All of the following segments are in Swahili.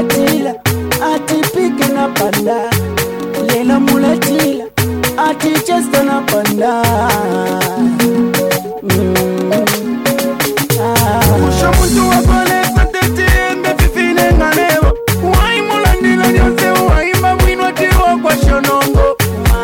mulatila ati pike na panda lela mulatila ati chesta na panda Usha muntu wakole satete mbe fifine nganevo Wai mulandila nyose wai mabwinwa tiwa kwa shonongo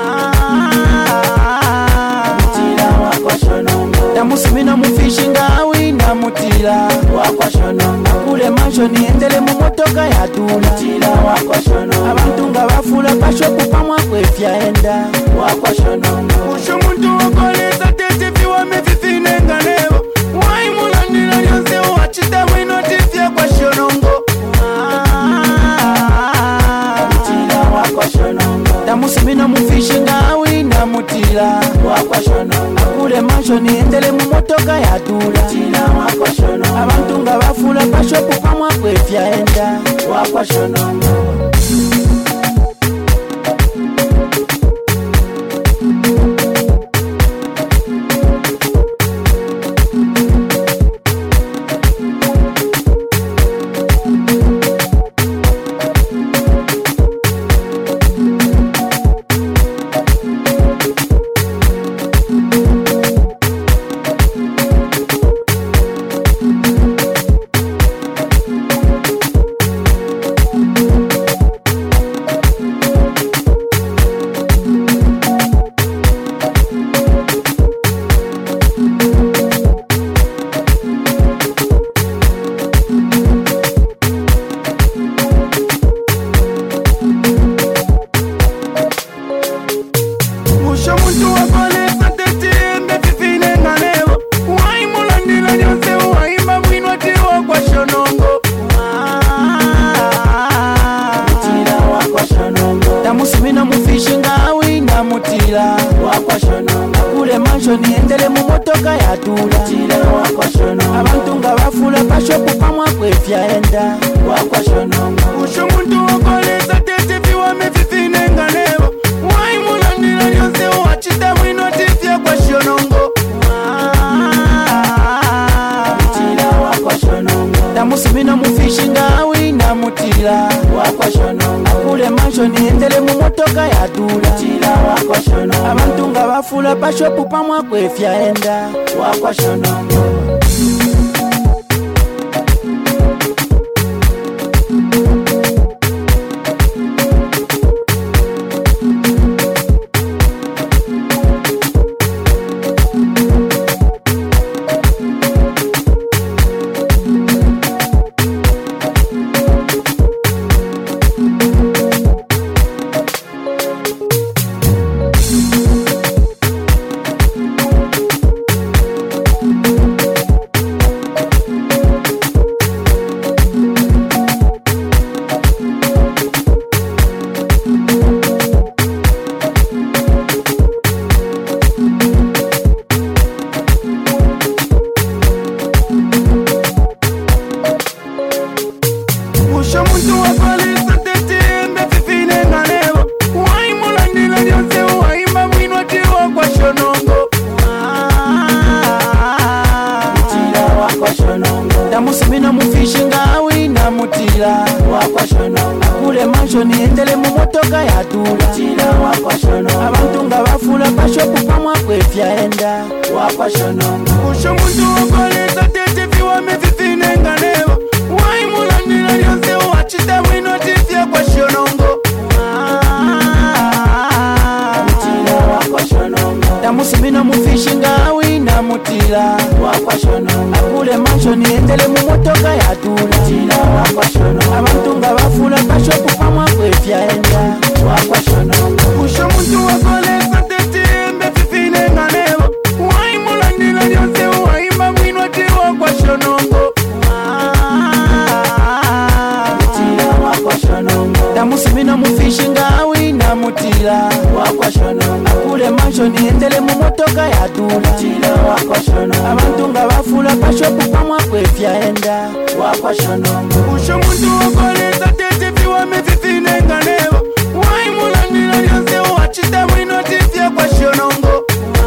Mutila wakwa shonongo Damusimina mufishi ngawi na mutila wakwa shonongo Kule mancho niendele mumotoka ya tula Mutila wakwa shonongo Abantu nga bafula pashoku pamwa kwefya enda wakwa shonongo Usha muntu wakole satete fiwa me fifine nganevo Wai mulandila nyose wachita wino tifya kwa shonongo Mutila wakwa shonongo Damusimina mufishi ngawi na mutila wakwa shonongo Kule mancho niendele mumotoka ya tula Mutila wakwa shonongo Abantu nga bafula pashoku pamwa kwefya enda wakwa shonongo Usha muntu wakole satete mbe fifine nganevo Wai mulandila nyose wai mabwinwa tiwa kwa shonongo Mutila wakwa shonongo Damusimina mufishi ngawi na mutila wakwa shonongo Kule mancho niendele mumotoka ya tula Mutila wakwa shonongo Abantu nga bafula pashoku pamwa kwefya enda wakwa shonongo Usha muntu wakole satete fiwa me fifine nganevo Wai mulandila nyose wachita wino tifya kwa shonongo Mutila wakwa shonongo Damusimina mufishi ngawi na mutila wakwa shonongo Kule mancho niendele mumotoka ya tula Mutila wakwa shonongo Abantu nga bafula pashopu pamwa kwefya enda wakwa shonongo Usha muntu wakole satete mbe fifine nganevo Wai mulandila nyose wai mabwinwa tiwa kwa shonongo Mutila wakwa shonongo Damusimina mufishi ngawi na mutila wakwa shonongo Kule mancho niendele mumotoka ya tula Mutila wakwa shonongo Abantu nga bafula pashoku pamwa kwefya enda wakwa shonongo Usha muntu wakole satete fiwa me fifine nganevo Wai mulandila nyose wachita wino tifya kwa shonongo Mutila wakwa shonongo Damusimina mufishi ngawi na mutila wakwa shonongo Kule mancho niendele mumotoka ya tula Mutila wakwa shonongo Abantu nga bafula pashoku pamwa kwefya enda wakwa shonongo Usha muntu wakole satete mbe fifine nganevo Wai mulandila nyose wai mabwinwa tiwa kwa shonongo Mutila wakwa shonongo Damusimina mufishi ngawi na mutila wakwa shonongo Kule mancho niendele mumotoka ya tula Mutila wakwa shonongo Abantu nga bafula pashoku pamwa kwefya enda wakwa shonongo Usha muntu wakole satete fiwa me fifine nganevo Wai mulandila nyose wachita wino tifya kwa shonongo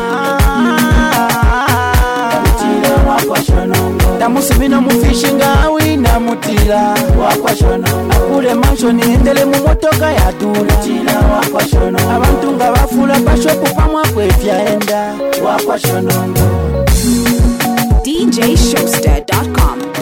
Mutila wakwa shonongo Damusimina mufishi ngawi na mutila wakwa shonongo Kule mansion endele mu motoka yatula chila wakwa shonongo abantu nga bafula pashopu pamwa kwefyaenda wakwa shonongo DJShowster.com